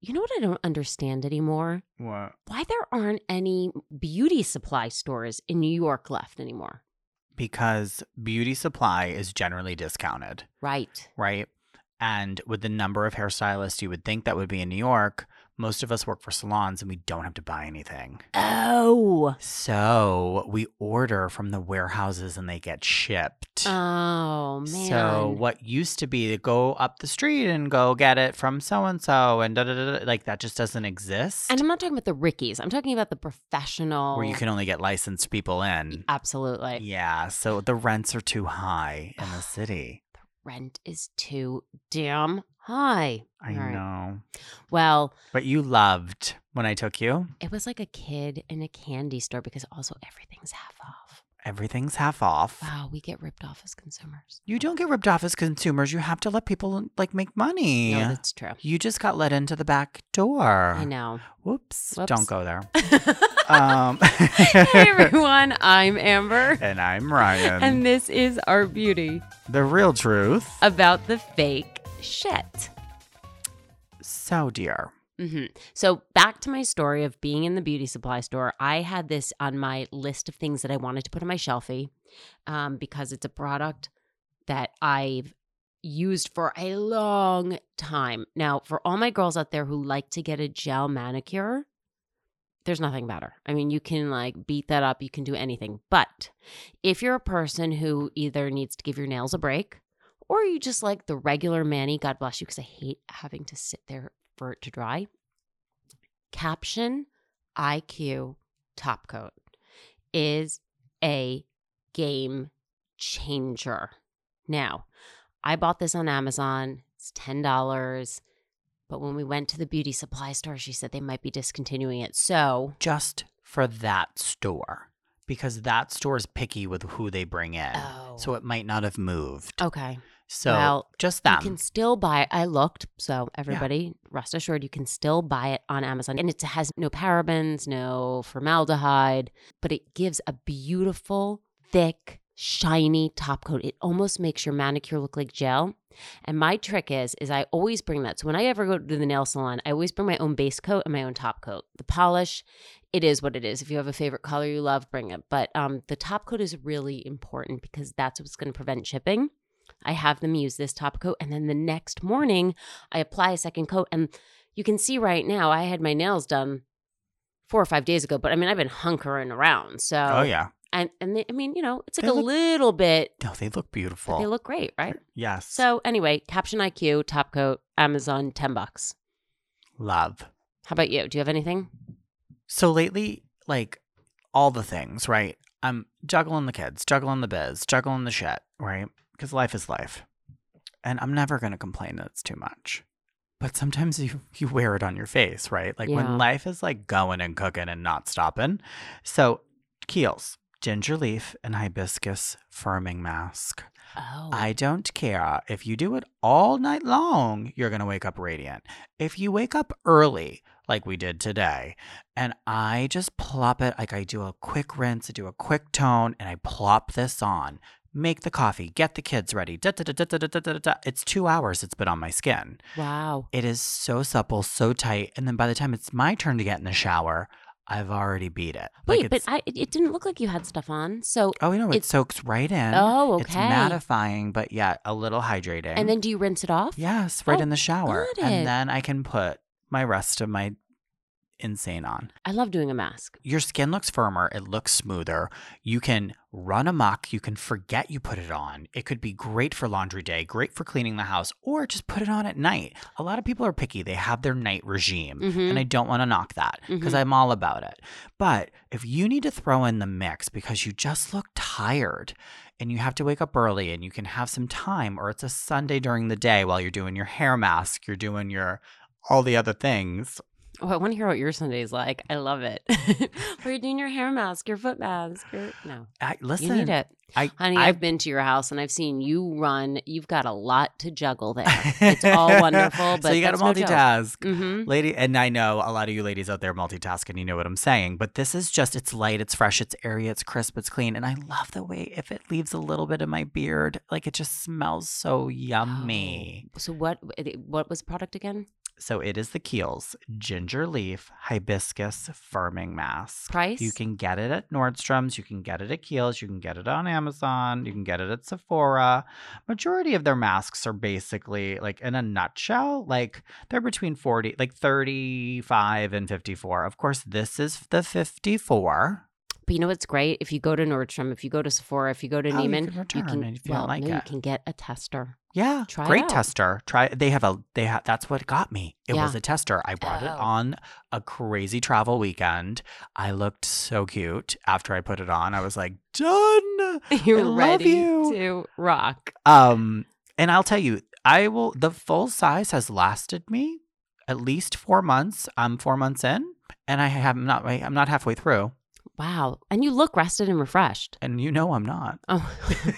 You know what I don't understand anymore? What? Why there aren't any beauty supply stores in New York left anymore. Because beauty supply is generally discounted, Right. right? And with the number of hairstylists you would think that would be in New York, most of us work for salons and we don't have to buy anything. Oh. So we order from the warehouses and they get shipped. Oh, man. So what used to be to go up the street and go get it from so-and-so and da-da-da-da, like that just doesn't exist. And I'm not talking about the Rickies. I'm talking about the professional. Where you can only get licensed people in. Absolutely. Yeah, so the rents are too high in the city. Rent is too damn high. I All right. know. Well, But you loved when I took you. it was like a kid in a candy store because also everything's half off. Everything's half off. Wow, we get ripped off as consumers. You don't get ripped off as consumers. You have to let people like make money. No, that's true. You just got let into the back door. I know. Whoops. Whoops. Don't go there. Hey everyone, I'm Amber. And I'm Ryan. And this is Our Beauty, The real truth. about the fake shit. So, dear. So back to my story of being in the beauty supply store. I had this on my list of things that I wanted to put on my shelfie because it's a product that I've used for a long time. Now, for all my girls out there who like to get a gel manicure, there's nothing better. I mean, you can like beat that up. You can do anything. But if you're a person who either needs to give your nails a break or you just like the regular mani, God bless you, because I hate having to sit there for it to dry. Caption IQ Top Coat is a game changer. Now, I bought this on Amazon. It's $10. But when we went to the beauty supply store, she said they might be discontinuing it. So Just for that store. Because that store is picky with who they bring in. Oh. So it might not have moved. okay. So Well, just them. You can still buy it. I looked. So everybody, rest assured, you can still buy it on Amazon. And it has no parabens, no formaldehyde, but it gives a beautiful, thick, shiny top coat. It almost makes your manicure look like gel. And my trick is I always bring that. So when I ever go to the nail salon, I always bring my own base coat and my own top coat. The polish, it is what it is. If you have a favorite color you love, bring it. But the top coat is really important because that's what's going to prevent chipping. I have them use this top coat, and then the next morning I apply a second coat. And you can see right now I had my nails done 4 or 5 days ago, but I mean I've been hunkering around. So Oh, yeah. and I mean, you know, it's like They a look- little bit, No, they look beautiful. but they look great, right? Yes. So anyway, Caption IQ top coat, Amazon, $10. Love. How about you? Do you have anything? So lately, like all the things, right? I'm juggling the kids, juggling the biz, juggling the shit, right? Because life is life. And I'm never going to complain that it's too much. But sometimes you wear it on your face, right? Like Yeah. when life is like going and cooking and not stopping. So Kiehl's ginger leaf and hibiscus firming mask. Oh. I don't care. If you do it all night long, you're going to wake up radiant. If you wake up early, like we did today, and I just plop it, like I do a quick rinse, I do a quick tone, and I plop this on, make the coffee, get the kids ready. Da, da, da, da, da, da, da, da. It's 2 hours it's been on my skin. Wow. It is so supple, so tight. And then by the time it's my turn to get in the shower, I've already beat it. Wait, but it didn't look like you had stuff on. So Oh, you know, it soaks right in. Oh, It's okay. mattifying, but yet a little hydrating. and then do you rinse it off? Yes, right Oh, in the shower. got it. And then I can put my rest of my insane on. I love doing a mask. Your skin looks firmer. It looks smoother. You can run amok. You can forget you put it on. It could be great for laundry day, great for cleaning the house, or just put it on at night. A lot of people are picky. They have their night regime, Mhm. and I don't want to knock that because Mhm. I'm all about it. But if you need to throw in the mix because you just look tired and you have to wake up early and you can have some time, or it's a Sunday during the day while you're doing your hair mask, you're doing your all the other things. Oh, I want to hear what your Sunday is like. I love it. Where you're doing your hair mask, your foot mask. No, Listen, you need it. Honey, I've I've been to your house and I've seen you run. You've got a lot to juggle there. It's all wonderful, but so you got to that's no joke. multitask, Mhm. lady. And I know a lot of you ladies out there multitask, and you know what I'm saying. But this is just, it's light, it's fresh, it's airy, it's crisp, it's clean, and I love the way if it leaves a little bit in my beard, like it just smells so yummy. Oh. So what was the product again? So it is the Kiehl's Ginger Leaf Hibiscus Firming Mask. Price? You can get it at Nordstrom's. You can get it at Kiehl's. You can get it on Amazon. You can get it at Sephora. Majority of their masks are basically, like, in a nutshell, like, they're between 35 and 54. Of course, this is the 54. But you know what's great? If you go to Nordstrom, if you go to Sephora, if you go to You Neiman, can return it if you don't like you it. can get a tester. Yeah, Try it great out. tester. That's what got me. It was a tester. I brought it on a crazy travel weekend. I looked so cute after I put it on. I was like, done. You're I love ready you. to rock. And I'll tell you, the full size has lasted me at least 4 months. I'm 4 months in, and I'm not halfway through. Wow. And you look rested and refreshed. And you know I'm not. Oh.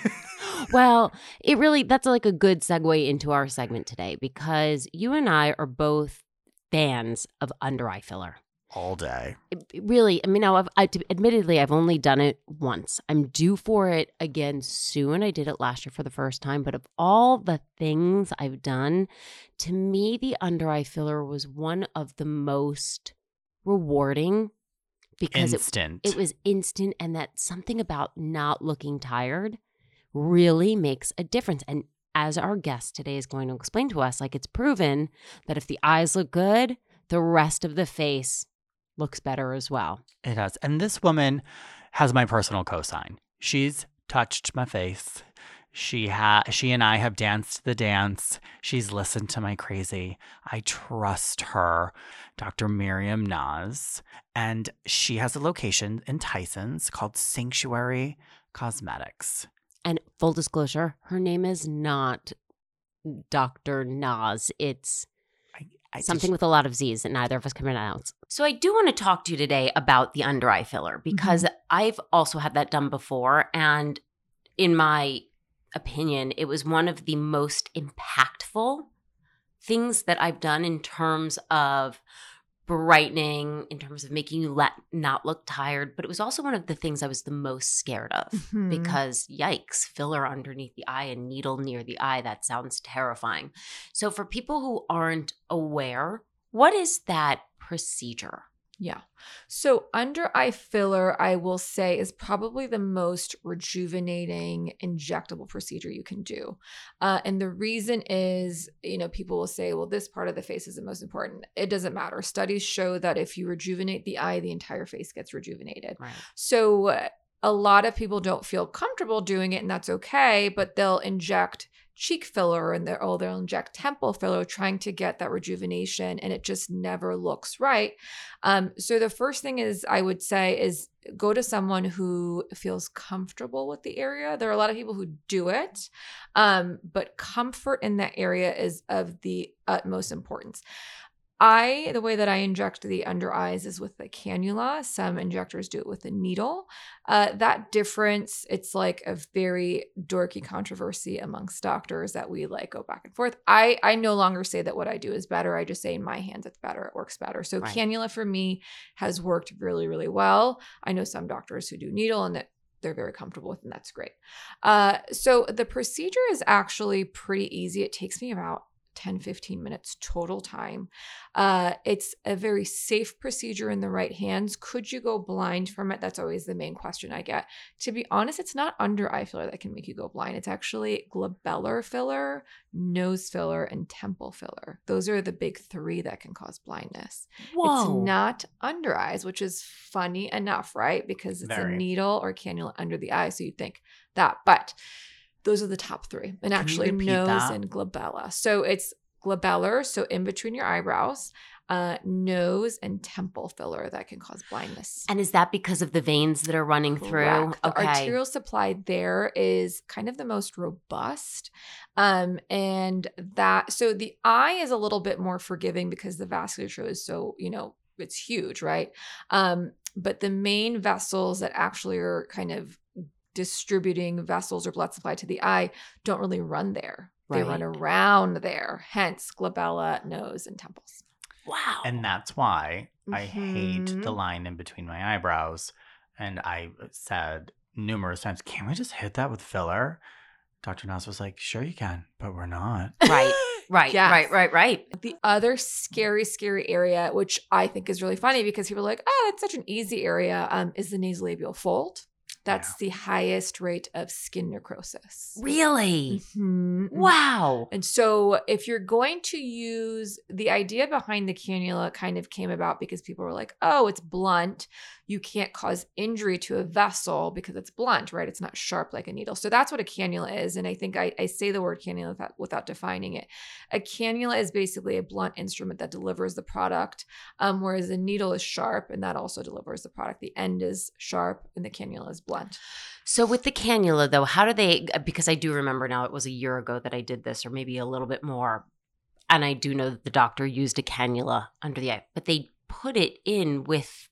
Well, that's like a good segue into our segment today, because you and I are both fans of under eye filler. All day. Really, I mean, now admittedly, I've only done it once. I'm due for it again soon. I did it last year for the first time. But of all the things I've done, to me, the under eye filler was one of the most rewarding. Because it was instant, and that something about not looking tired really makes a difference. And as our guest today is going to explain to us, like, it's proven that if the eyes look good, the rest of the face looks better as well. It does. And this woman has my personal cosign. She's touched my face. She and I have danced the dance. She's listened to my crazy. I trust her, Dr. Miriam Naz. And she has a location in Tysons called Sanctuary Cosmetics. And full disclosure, her name is not Dr. Naz. It's something with a lot of Z's that neither of us can pronounce. So I do want to talk to you today about the under eye filler, because I've also had that done before. And in my opinion, it was one of the most impactful things that I've done in terms of brightening, in terms of making you not look tired. But it was also one of the things I was the most scared of, because yikes, filler underneath the eye and needle near the eye, that sounds terrifying. So for people who aren't aware, what is that procedure? Yeah. So under eye filler, I will say, is probably the most rejuvenating injectable procedure you can do. And the reason is, people will say, well, this part of the face is the most important. It doesn't matter. Studies show that if you rejuvenate the eye, the entire face gets rejuvenated. Right. So a lot of people don't feel comfortable doing it, and that's okay, but they'll inject cheek filler and they'll inject temple filler trying to get that rejuvenation, and it just never looks right. So the first thing I would say is go to someone who feels comfortable with the area. There are a lot of people who do it, but comfort in that area is of the utmost importance. The way that I inject the under eyes is with the cannula. Some injectors do it with a needle. That difference, it's like a very dorky controversy amongst doctors that we go back and forth. I no longer say that what I do is better. I just say in my hands it's better. It works better. So Right. Cannula for me has worked really, really well. I know some doctors who do needle and that they're very comfortable with, and that's great. So the procedure is actually pretty easy. It takes me about 10-15 minutes total time. It's a very safe procedure in the right hands. Could you go blind from it? That's always the main question I get. To be honest, it's not under eye filler that can make you go blind. It's actually glabellar filler, nose filler, and temple filler. Those are the big three that can cause blindness. Whoa. It's not under eyes, which is funny enough, right? Because it's a needle or cannula under the eye. So you'd think that, but those are the top three. And actually nose and glabella. So it's glabellar, so in between your eyebrows, nose and temple filler that can cause blindness. And is that because of the veins that are running through? The arterial supply there is kind of the most robust. So the eye is a little bit more forgiving because the vasculature is so, it's huge, right? But the main vessels that actually are kind of distributing vessels or blood supply to the eye don't really run there. They run around there, hence glabella, nose, and temples. Wow. And that's why I hate the line in between my eyebrows. And I said numerous times, can't we just hit that with filler? Dr. Naz was like, sure you can, but we're not. Right. Right, Yes. right. The other scary area, which I think is really funny because people are like, oh, that's such an easy area, is the nasolabial fold. That's the highest rate of skin necrosis. Really? Mm-hmm. Wow. And so if you're going to use, the idea behind the cannula kind of came about because people were like, oh, it's blunt. You can't cause injury to a vessel because it's blunt, right? It's not sharp like a needle. So that's what a cannula is. And I think I say the word cannula without defining it. A cannula is basically a blunt instrument that delivers the product, whereas a needle is sharp and that also delivers the product. The end is sharp and the cannula is blunt. So with the cannula, though, how do they, because I do remember now it was a year ago that I did this, or maybe a little bit more, and I do know that the doctor used a cannula under the eye, but they put it in with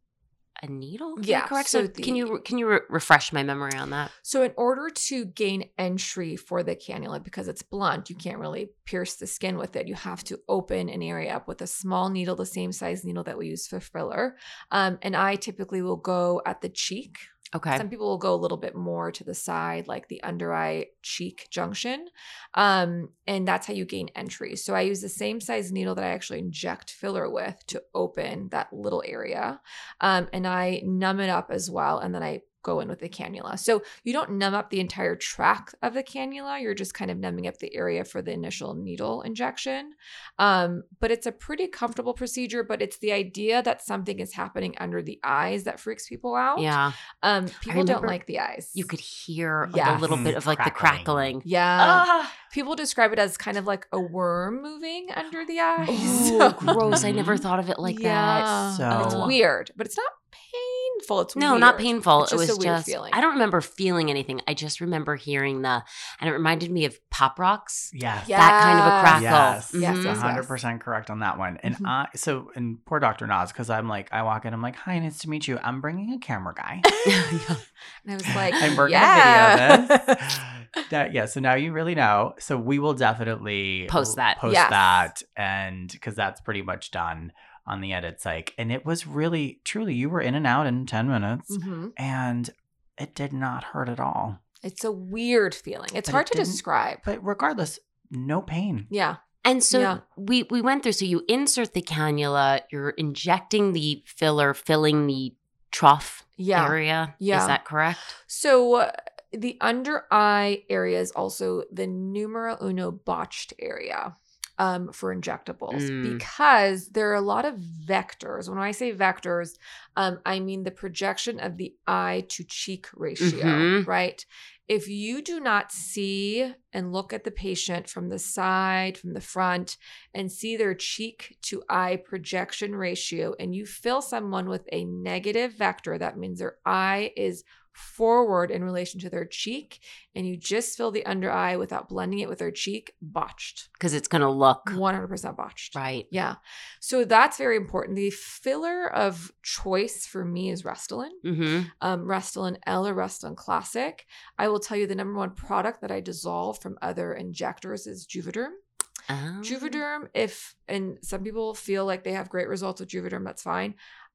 a needle? Correct? So can you refresh my memory on that? So in order to gain entry for the cannula, because it's blunt, you can't really pierce the skin with it. You have to open an area up with a small needle, the same size needle that we use for filler. And I typically will go at the cheek. Okay. Some people will go a little bit more to the side, like the under eye cheek junction. And that's how you gain entry. So I use the same size needle that I actually inject filler with to open that little area. And I numb it up as well. And then I go in with the cannula. So you don't numb up the entire tract of the cannula. You're just kind of numbing up the area for the initial needle injection. But it's a pretty comfortable procedure, but it's the idea that something is happening under the eyes that freaks people out. Yeah. People don't like the eyes. You could hear like a little bit of like the crackling. Yeah. People describe it as kind of like a worm moving under the eyes. Oh, gross. I never thought of it like that. So it's weird, but it's not painful. It's no, weird. not painful. It's It was a weird just, feeling. I don't remember feeling anything. I just remember hearing and it reminded me of Pop Rocks. yes. Yeah. That kind of a crackle. Yes, Yes, Mhm. yes. 100% correct on that one. And and poor Dr. Nas, because I'm like, I walk in, I'm like, hi, nice to meet you. I'm bringing a camera guy. And I was like, And we're yeah. gonna video this. So now you really know. So we will definitely Post that. Yes. that, and because that's pretty much done on the edit psych. And it was really, truly, you were in and out in 10 minutes, Mhm. and it did not hurt at all. It's a weird feeling. It's But hard it to didn't- describe. But regardless, no pain. Yeah. And so Yeah. we went through, so you insert the cannula, you're injecting the filler, filling the trough Yeah. area. Yeah. Is that correct? So the under eye area is also the numero uno botched area for injectables because there are a lot of vectors. When I say vectors, I mean the projection of the eye to cheek ratio, right? If you do not see and look at the patient from the side, from the front, and see their cheek to eye projection ratio, and you fill someone with a negative vector, that means their eye is forward in relation to their cheek, and you just fill the under eye without blending it with their cheek, botched. Because it's going to look 100% botched. right. Yeah. So that's very important. The filler of choice for me is Restylane. Restylane L or Restylane Classic. I will tell you the number one product that I dissolve from other injectors is Juvederm. Oh. Juvederm, and some people feel like they have great results with Juvederm, that's fine.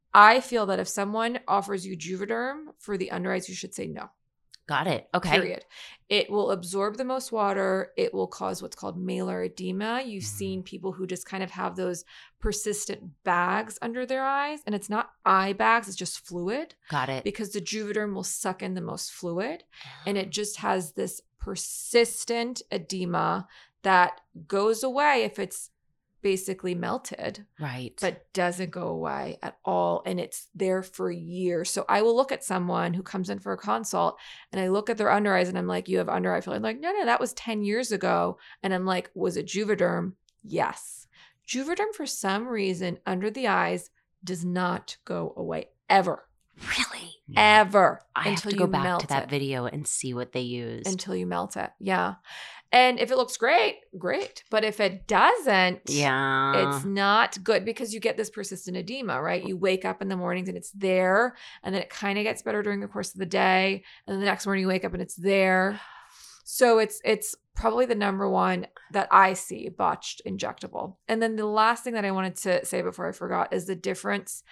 I feel that if someone offers you Juvederm for the under eyes, you should say no. Got it. Okay. Period. It will absorb the most water. It will cause what's called malar edema. You've seen people who just kind of have those persistent bags under their eyes, and it's not eye bags, it's just fluid Got it. because the Juvederm will suck in the most fluid, and it just has this persistent edema that goes away if it's basically melted, Right. but doesn't go away at all. And it's there for years. So I will look at someone who comes in for a consult and I look at their under eyes and I'm like, you have under eye filler. I'm like, no, that was 10 years ago. And I'm like, was it Juvederm? Yes. Juvederm, for some reason, under the eyes does not go away ever. Really? Ever. I have until to go you back melt to that it. video and see what they used. Until you melt it. Yeah. And if it looks great, great. But if it doesn't, yeah. it's not good because you get this persistent edema, right? You wake up in the mornings and it's there, and then it kind of gets better during the course of the day, and then the next morning you wake up and it's there. So it's probably the number one that I see botched injectable. And then the last thing that I wanted to say before I forgot is the difference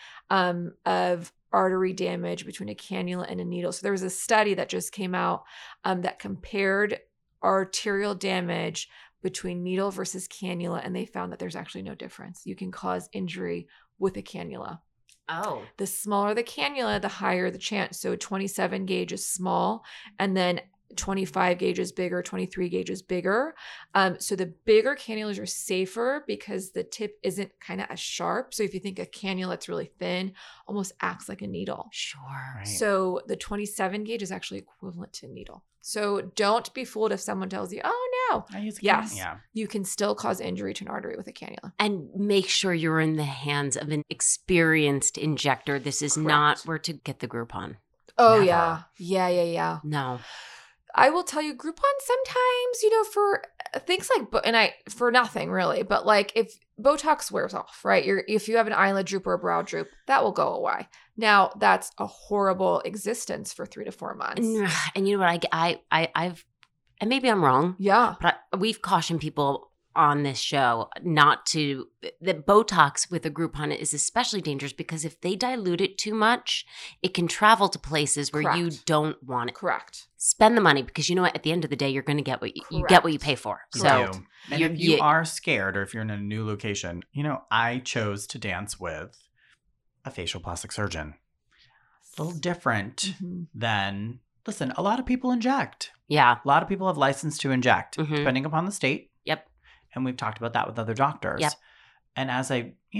of artery damage between a cannula and a needle. So there was a study that just came out that compared arterial damage between needle versus cannula, and they found that there's actually no difference. You can cause injury with a cannula. Oh. The smaller the cannula, the higher the chance. So 27 gauge is small, and then 25 gauge is bigger, 23 gauge is bigger. So the bigger cannulas are safer because the tip isn't kind of as sharp. So if you think a cannula that's really thin, almost acts like a needle. Sure. Right. So the 27 gauge is actually equivalent to a needle. So don't be fooled if someone tells you, oh no, I use a Yes. Yeah. you can still cause injury to an artery with a cannula. And make sure you're in the hands of an experienced injector. This is not Correct. where to get the Groupon. Oh Never. yeah. No. I will tell you, Groupon sometimes, for things like, for nothing really, but like if Botox wears off, right? If you have an eyelid droop or a brow droop, that will go away. Now that's a horrible existence for 3 to 4 months. And you know what? I've, and maybe I'm wrong, Yeah. but we've cautioned people on this show not to, that Botox with a Groupon is especially dangerous because if they dilute it too much, it can travel to places where you Correct. don't want it. Correct. Spend the money because you know what? At the end of the day, you're going to get what you get Correct. what you pay for. You So do. And you're- if you you- are scared or if you're in a new location, I chose to dance with a facial plastic surgeon. It's a little different Mhm. than, listen, a lot of people inject. yeah. A lot of people have license to inject, Mhm. depending upon the state. Yep. And we've talked about that with other doctors. Yep. And as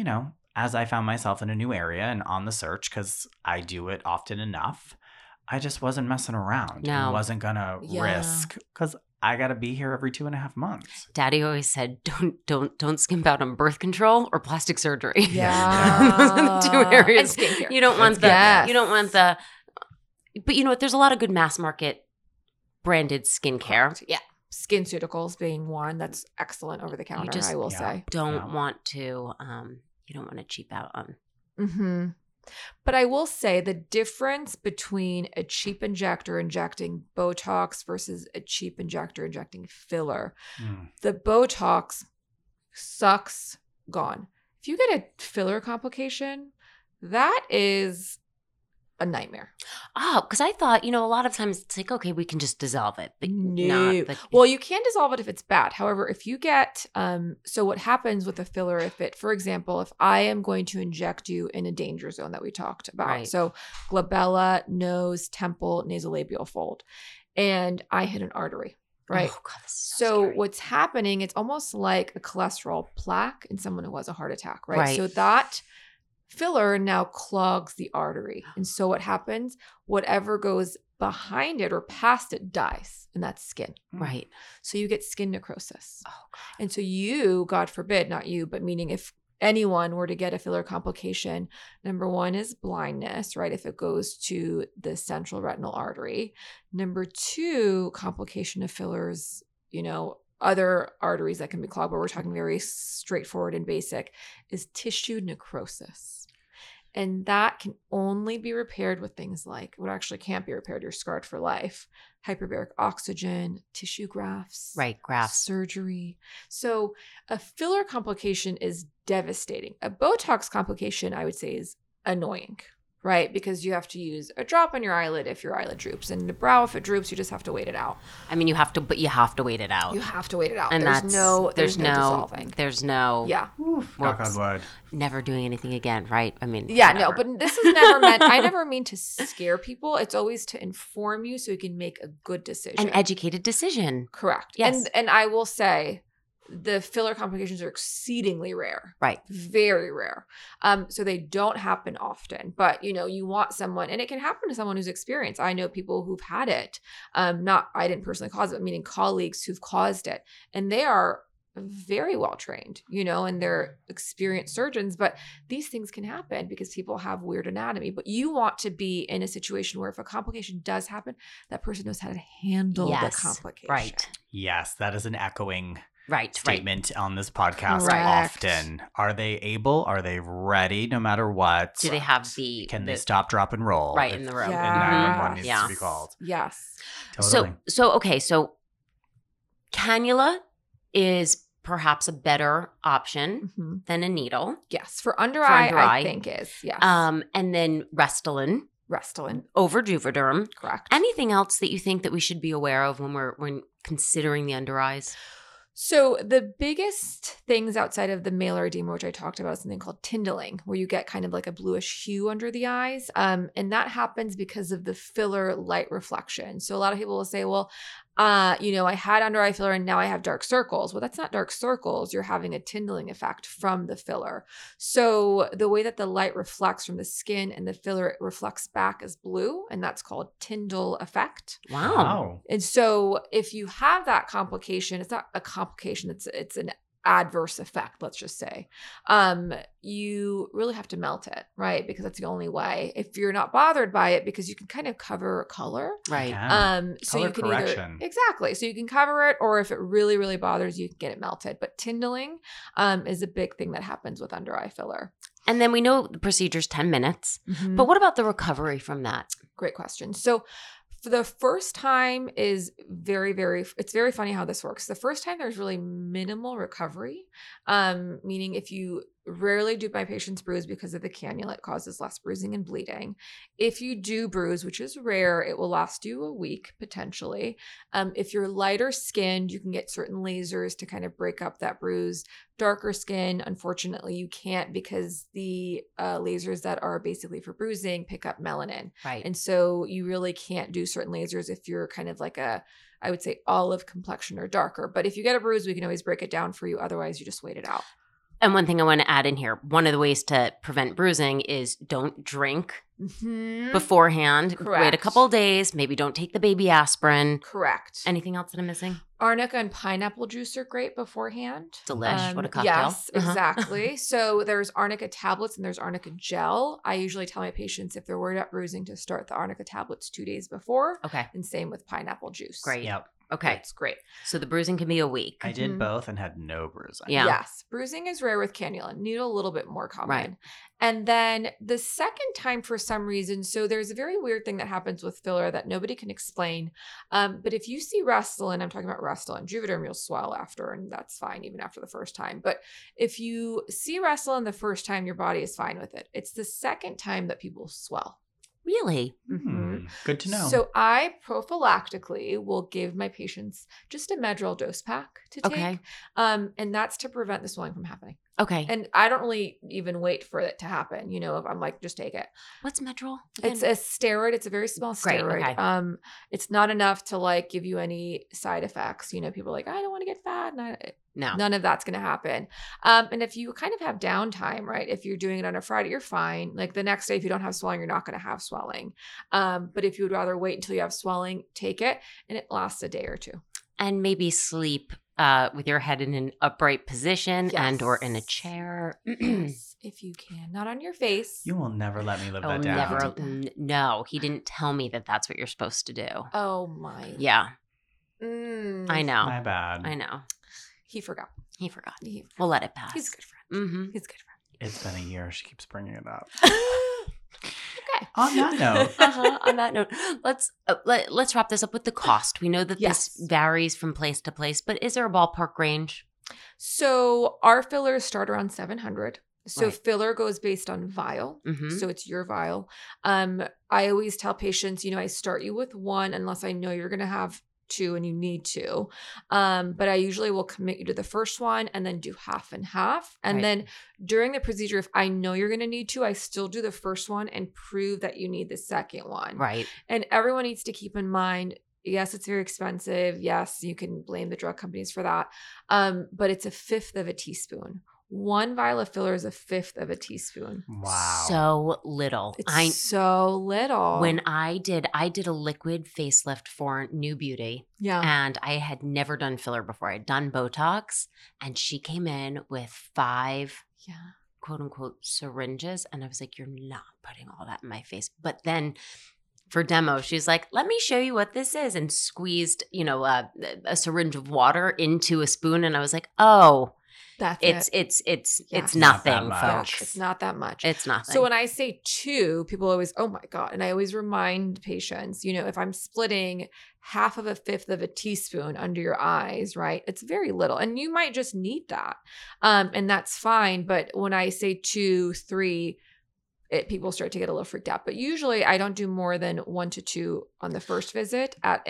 I found myself in a new area and on the search, because I do it often enough, I just wasn't messing around. No. And wasn't going to Yeah. risk, because I got to be here every 2.5 months. Daddy always said, don't skimp out on birth control or plastic surgery. Yeah. Those are the two areas. And skincare. You don't want That's the. good. Yes. You don't want the. But you know what? There's a lot of good mass market branded skincare. Correct. Yeah. SkinCeuticals being one that's excellent over the counter, just- I will Yeah. say. Don't Yeah. want to. You don't want to cheap out on. Mm-hmm. But I will say the difference between a cheap injector injecting Botox versus a cheap injector injecting filler. The Botox sucks, gone. If you get a filler complication, that is a nightmare. Oh, because I thought, a lot of times it's like, okay, we can just dissolve it. But No. not. But, Well, you can dissolve it if it's bad. However, if you get, so what happens with a filler, for example, if I am going to inject you in a danger zone that we talked about, Right. so glabella, nose, temple, nasolabial fold, and I hit an artery, right? Oh, God, this is So scary. what's happening, it's almost like a cholesterol plaque in someone who has a heart attack, right? Right. So that filler now clogs the artery. And so what happens, whatever goes behind it or past it dies, and that's skin. Right. So you get skin necrosis. Oh, God. And so you, God forbid, not you, but meaning if anyone were to get a filler complication, number one is blindness, right? If it goes to the central retinal artery. Number two, complication of fillers, other arteries that can be clogged, but we're talking very straightforward and basic, is tissue necrosis. And that can only be repaired with things like, what actually can't be repaired, you're scarred for life, hyperbaric oxygen, tissue grafts. Right. Grafts. Surgery. So a filler complication is devastating. A Botox complication, I would say, is annoying, right? Because you have to use a drop on your eyelid if your eyelid droops. And the brow, if it droops, you just have to wait it out. I mean, you have to wait it out. You have to wait it out. And there's no dissolving. There's no. Yeah. Knock on wood. Never doing anything again, right? I mean. Yeah, whatever. no, but this is never meant, I never mean to scare people. It's always to inform you so you can make a good decision. An educated decision. Correct. Yes. And I will say the filler complications are exceedingly rare. Right. Very rare. So they don't happen often, but you want someone, and it can happen to someone who's experienced. I know people who've had it. I didn't personally cause it, but meaning colleagues who've caused it, and they are very well trained, and they're experienced surgeons, but these things can happen because people have weird anatomy. But you want to be in a situation where if a complication does happen, that person knows how to handle the Yes. complication. Right. Yes, that is an echoing Right. statement on this podcast Correct. often. Are they able? Are they ready no matter what? Do they have the. Can the, they stop, drop, and roll? Right, if- in the room. Yeah. And 911 needs Yeah. to be called. Yes. Totally. So cannula is perhaps a better option Mhm. than a needle. Yes. For under For eye, under I eye. think is. Yes. And then Restylane Restylane. over Juvederm. Correct. Anything else that you think that we should be aware of when considering the under eyes? So the biggest things outside of the malar edema, which I talked about, is something called tindling, where you get kind of like a bluish hue under the eyes. And that happens because of the filler light reflection. So a lot of people will say, well, I had under eye filler and now I have dark circles. Well, that's not dark circles. You're having a tindling effect from the filler. So the way that the light reflects from the skin and the filler, it reflects back as blue, and that's called Tyndall effect. Wow. And so if you have that complication, it's not a complication, it's an adverse effect, let's just say. You really have to melt it, right? Because that's the only way. If you're not bothered by it, because you can kind of cover color. Right. So Color you can correction. exactly. So you can cover it, or if it really, really bothers you, you can get it melted. But tindling is a big thing that happens with under eye filler. And then we know the procedure's 10 minutes. But what about the recovery from that? Great question. So for the first time is it's very funny how this works. The first time there's really minimal recovery, meaning if you rarely do my patients bruise because of the cannula, it causes less bruising and bleeding. If you do bruise, which is rare, it will last you a week potentially. If you're lighter skinned, you can get certain lasers to kind of break up that bruise. Darker skin, unfortunately, you can't, because the lasers that are basically for bruising pick up melanin. Right. And so you really can't do certain lasers if you're kind of like I would say olive complexion or darker. But if you get a bruise, we can always break it down for you. Otherwise, you just wait it out. And one thing I want to add in here, one of the ways to prevent bruising is don't drink beforehand. Correct. Wait a couple of days. Maybe don't take the baby aspirin. Correct. Anything else that I'm missing? Arnica and pineapple juice are great beforehand. Delish. What a cocktail. Yes, exactly. So there's arnica tablets and there's arnica gel. I usually tell my patients, if they're worried about bruising, to start the arnica tablets 2 days before. Okay. And same with pineapple juice. Great. Yep. Okay. It's great. So the bruising can be a week. I did both and had no bruising. Yeah. Yes. Bruising is rare with cannula. Needle a little bit more common. Right. And then the second time, for some reason, so there's a very weird thing that happens with filler that nobody can explain. But if you see Restylane, I'm talking about Restylane, Juvederm, you'll swell after, and that's fine even after the first time. But if you see Restylane the first time, your body is fine with it. It's the second time that people swell. Really? Good to know. So I prophylactically will give my patients just a Medrol dose pack to take. Okay. And that's to prevent the swelling from happening. Okay. And I don't really even wait for it to happen. If I'm like, just take it. What's Medrol? It's a steroid. It's a very small Great, steroid. okay. It's not enough to like give you any side effects. People are like, I don't want to get fat. No. None of that's going to happen. And if you kind of have downtime, right? If you're doing it on a Friday, you're fine. Like the next day, if you don't have swelling, you're not going to have swelling. But if you would rather wait until you have swelling, take it. And it lasts a day or two. And maybe sleep with your head in an upright position and or in a chair. Yes, if you can. Not on your face. You will never let me live Oh, that down. never. No, he didn't tell me that that's what you're supposed to do. Oh, my. Yeah. Mm. I know. My bad. I know. He forgot. He forgot. We'll let it pass. He's a good friend. Mm-hmm. He's a good friend. It's been a year. She keeps bringing it up. Okay. On that note, On that note, let's wrap this up with the cost. We know that Yes. this varies from place to place, but is there a ballpark range? So our fillers start around 700. So Right. filler goes based on vial. Mm-hmm. So it's your vial. I always tell patients, I start you with one unless I know you're going to have 2 and you need to. But I usually will commit you to the first one and then do half and half. And Right. then during the procedure, if I know you're going to need to, I still do the first one and prove that you need the second one. Right. And everyone needs to keep in mind, yes, it's very expensive. Yes, you can blame the drug companies for that. But it's 1/5 of a teaspoon. 1 vial of filler is 1/5 of a teaspoon. wow. So little. It's so little. When I did a liquid facelift for New Beauty, yeah. and I had never done filler before. I had done Botox, and she came in with 5 Yeah. quote unquote syringes, and I was like, "You're not putting all that in my face." But then for demo, she's like, "Let me show you what this is," and squeezed, a syringe of water into a spoon, and I was like, "Oh, That's it's Yes. Not that nothing, much. folks. It's not that much. It's nothing." So when I say 2, people always, oh my God. And I always remind patients, if I'm splitting 1/2 of 1/5 of a teaspoon under your eyes, right? It's very little. And you might just need that. And that's fine. But when I say 2, 3, people start to get a little freaked out. But usually I don't do more than 1 to 2 on the first visit. And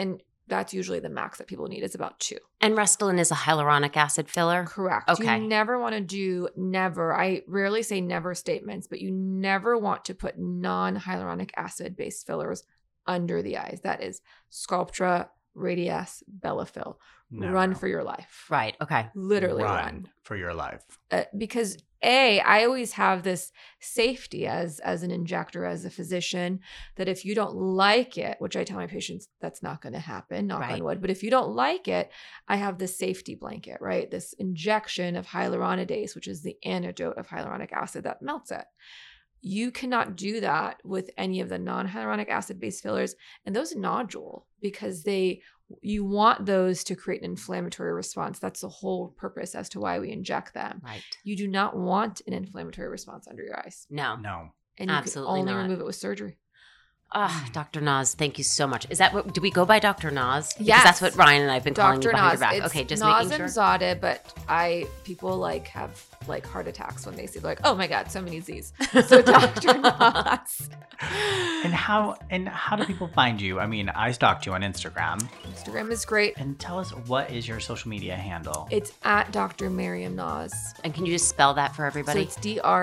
that's usually the max that people need is about 2. And Restylane is a hyaluronic acid filler? Correct. Okay. You never want to do I rarely say never statements, but you never want to put non-hyaluronic acid based fillers under the eyes. That is Sculptra, Radiesse, Bellafill. Never. Run for your life. Right. Okay. Literally run. Run for your life. Because I always have this safety as an injector, as a physician, that if you don't like it, which I tell my patients that's not going to happen, knock Right. on wood, but if you don't like it, I have this safety blanket, right? This injection of hyaluronidase, which is the antidote of hyaluronic acid that melts it. You cannot do that with any of the non-hyaluronic acid-based fillers, and those nodule because you want those to create an inflammatory response. That's the whole purpose as to why we inject them. Right. You do not want an inflammatory response under your eyes. No. No. And you Absolutely can only not. remove it with surgery. Dr. Naz, thank you so much. Is that what, do we go by Dr. Naz? Because Yes. that's what Ryan and I have been calling you Dr. behind Naz. your back. It's Okay, just Naz making and sure. Zada, but people have heart attacks when they see, like, oh my God, so many Z's. So Dr. Naz. And how do people find you? I mean, I stalked you on Instagram. Instagram is great. And tell us, what is your social media handle? It's at Dr. Miriam Naz. And can you just spell that for everybody? So it's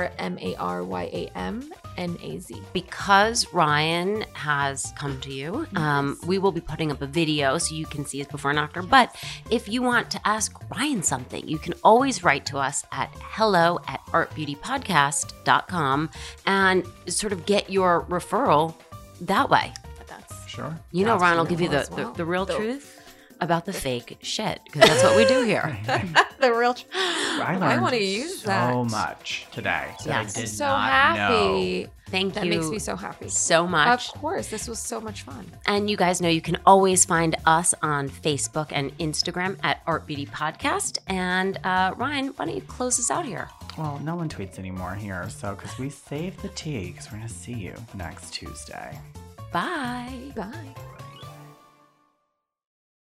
DrMaryamNaz. Because Ryan has come to you, we will be putting up a video so you can see his before and after. But if you want to ask Ryan something, you can always write to us at hello@artbeautypodcast.com and sort of get your referral that way. That's Sure. You know, Ryan will true give you as well. the real The- truth about the fake shit, because that's what we do here. the real. I learned I want to use that. so much today that Yes. I did So not happy. know. Thank That you makes me so happy. so much. Of course, this was so much fun. And you guys know you can always find us on Facebook and Instagram at Art Beauty Podcast. And Ryan, why don't you close us out here? Well, no one tweets anymore here, so because we saved the tea, because we're going to see you next Tuesday. Bye. Bye.